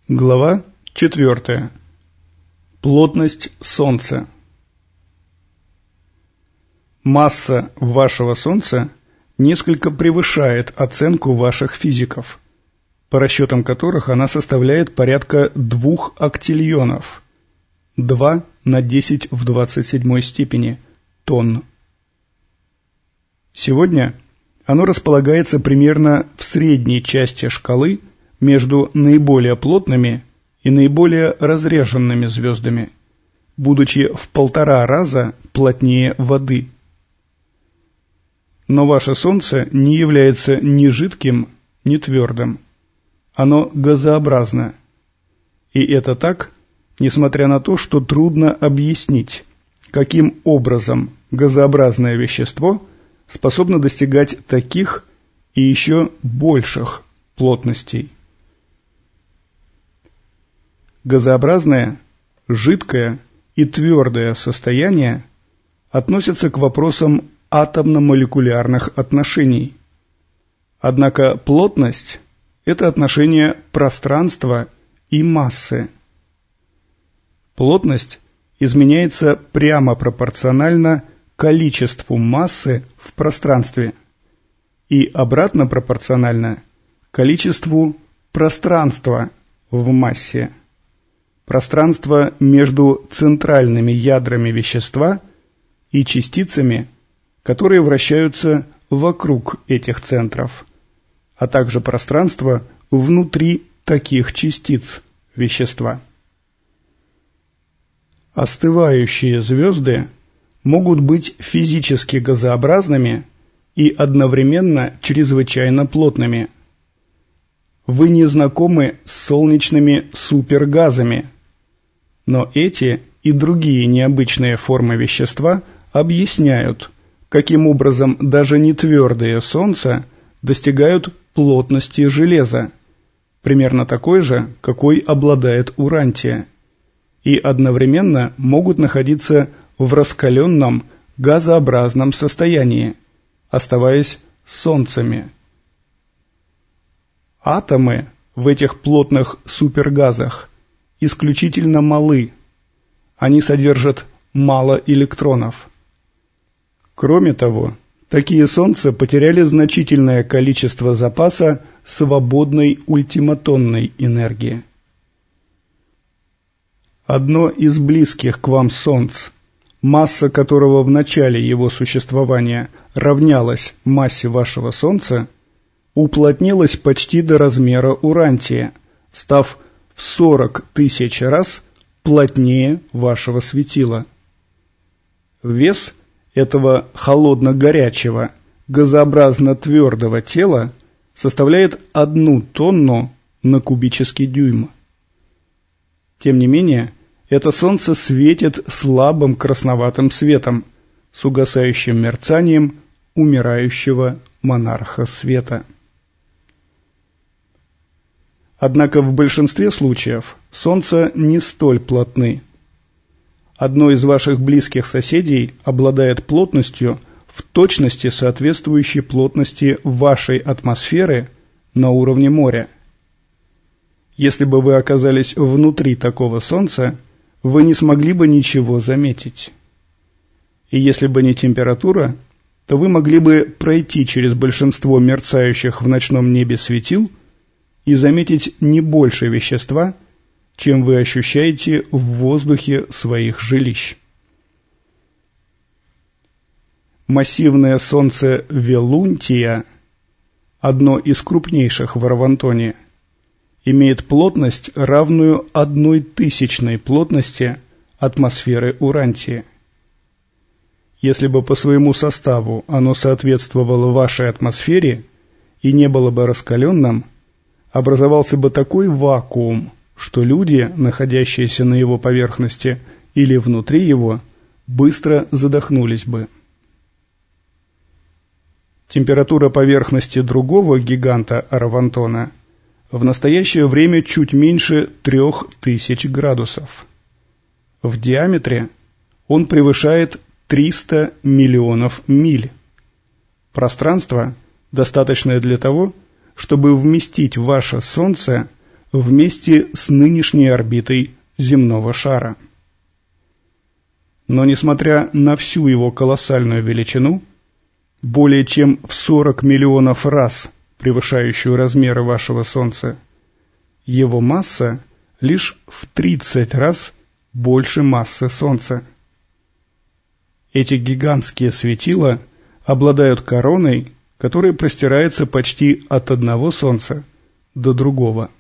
Глава 4. Плотность Солнца. Масса вашего Солнца несколько превышает оценку ваших физиков, по расчетам которых она составляет порядка 2 октиллионов, 2 на 10 в 27 степени тонн. Сегодня оно располагается примерно в средней части шкалы между наиболее плотными и наиболее разреженными звездами, будучи в 1,5 раза плотнее воды. Но ваше Солнце не является ни жидким, ни твердым. Оно газообразно. И это так, несмотря на то, что трудно объяснить, каким образом газообразное вещество способно достигать таких и еще больших плотностей. Газообразное, жидкое и твердое состояние относятся к вопросам атомно-молекулярных отношений. Однако плотность – это отношение пространства и массы. Плотность изменяется прямо пропорционально количеству массы в пространстве и обратно пропорционально количеству пространства в массе. Пространство между центральными ядрами вещества и частицами, которые вращаются вокруг этих центров, а также пространство внутри таких частиц вещества. Остывающие звезды могут быть физически газообразными и одновременно чрезвычайно плотными. Вы не знакомы с солнечными супергазами, но эти и другие необычные формы вещества объясняют, каким образом даже нетвердые Солнца достигают плотности железа, примерно такой же, какой обладает Урантия, и одновременно могут находиться в раскаленном газообразном состоянии, оставаясь Солнцами. Атомы в этих плотных супергазах исключительно малы. Они содержат мало электронов. Кроме того, такие Солнца потеряли значительное количество запаса свободной ультиматонной энергии. Одно из близких к вам Солнц, масса которого в начале его существования равнялась массе вашего Солнца, уплотнилась почти до размера Урантия, став в 40 тысяч раз плотнее вашего светила. Вес этого холодно-горячего, газообразно-твердого тела составляет 1 тонну на кубический дюйм. Тем не менее, это Солнце светит слабым красноватым светом, с угасающим мерцанием умирающего монарха света. Однако в большинстве случаев Солнца не столь плотны. Одно из ваших близких соседей обладает плотностью, в точности соответствующей плотности вашей атмосферы на уровне моря. Если бы вы оказались внутри такого Солнца, вы не смогли бы ничего заметить. И если бы не температура, то вы могли бы пройти через большинство мерцающих в ночном небе светил и заметить не больше вещества, чем вы ощущаете в воздухе своих жилищ. Массивное Солнце Велунтия, одно из крупнейших в Равантоне, имеет плотность, равную 1/1000 плотности атмосферы Урантия. Если бы по своему составу оно соответствовало вашей атмосфере и не было бы раскаленным, образовался бы такой вакуум, что люди, находящиеся на его поверхности или внутри его, быстро задохнулись бы. Температура поверхности другого гиганта Равантона в настоящее время чуть меньше 3000 градусов. В диаметре он превышает 300 миллионов миль. Пространство, достаточное для того, чтобы вместить ваше Солнце вместе с нынешней орбитой земного шара. Но несмотря на всю его колоссальную величину, более чем в 40 миллионов раз превышающую размеры вашего Солнца, его масса лишь в 30 раз больше массы Солнца. Эти гигантские светила обладают короной, которая простирается почти от одного Солнца до другого.